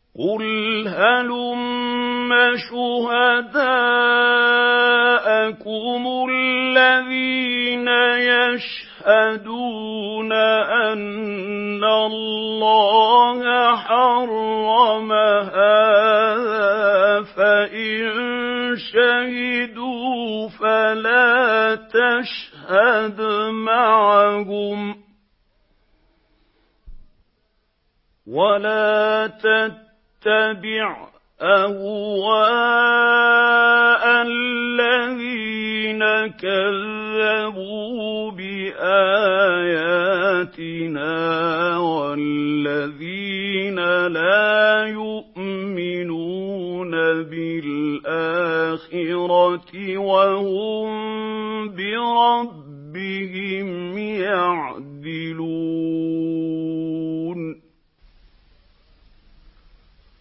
قُلْ هَلُمَّ شُهَدَاءَكُمُ الَّذِينَ يَشْهَدُونَ أَنَّ اللَّهَ حَرَّمَ هَٰذَا ۖ فَإِن شَهِدُوا فَلَا تَشْهَدْ مَعَهُمْ ۚ وَلَا تَتَّبِعْ أَهْوَاءَ الَّذِينَ كَذَّبُوا بِآيَاتِنَا وَالَّذِينَ لَا يُؤْمِنُونَ بِالْآخِرَةِ وَهُم بِرَبِّهِمْ يَعْدِلُونَ